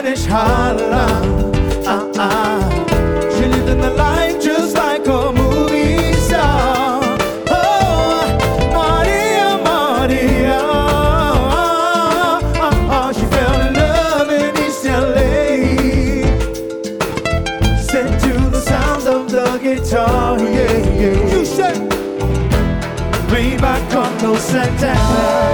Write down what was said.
Spanish Harlem. She lived in the life just like a movie star. Oh, Maria, Maria. She fell in love in East LA. Set to the sounds of the guitar, yeah, yeah. You said, way back on those Santana.